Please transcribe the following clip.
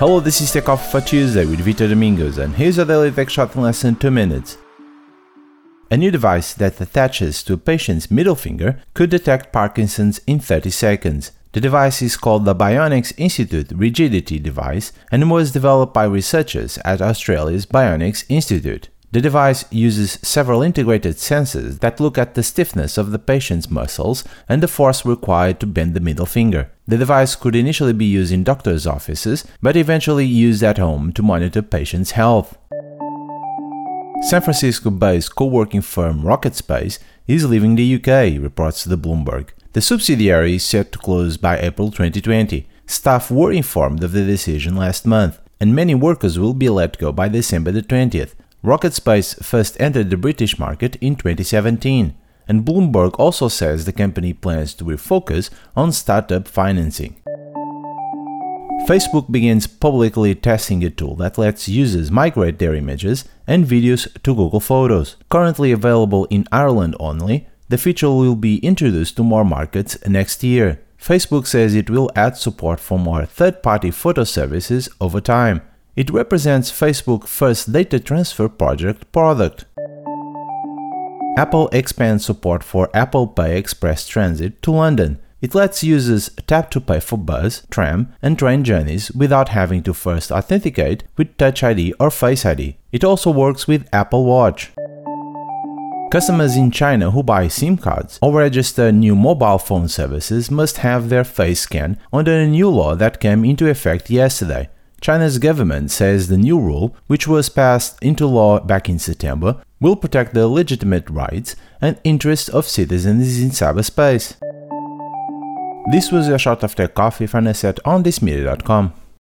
Hello, this is Tech Off for Tuesday with Vitor Domingos, and here's your daily tech shot in less than 2 minutes. A new device that attaches to a patient's middle finger could detect Parkinson's in 30 seconds. The device is called the Bionics Institute Rigidity Device and was developed by researchers at Australia's Bionics Institute. The device uses several integrated sensors that look at the stiffness of the patient's muscles and the force required to bend the middle finger. The device could initially be used in doctors' offices, but eventually used at home to monitor patients' health. San Francisco-based co-working firm RocketSpace is leaving the UK, reports the Bloomberg. The subsidiary is set to close by April 2020. Staff were informed of the decision last month, and many workers will be let go by December the 20th. RocketSpace first entered the British market in 2017, and Bloomberg also says the company plans to refocus on startup financing. Facebook begins publicly testing a tool that lets users migrate their images and videos to Google Photos. Currently available in Ireland only, the feature will be introduced to more markets next year. Facebook says it will add support for more third-party photo services over time. It represents Facebook's first data transfer product. Apple expands support for Apple Pay Express Transit to London. It lets users tap to pay for bus, tram, and train journeys without having to first authenticate with Touch ID or Face ID. It also works with Apple Watch. Customers in China who buy SIM cards or register new mobile phone services must have their face scanned under a new law that came into effect yesterday. China's government says the new rule, which was passed into law back in September, will protect the legitimate rights and interests of citizens in cyberspace. This was your shot of Tech Coffee from us at onthismedia.com.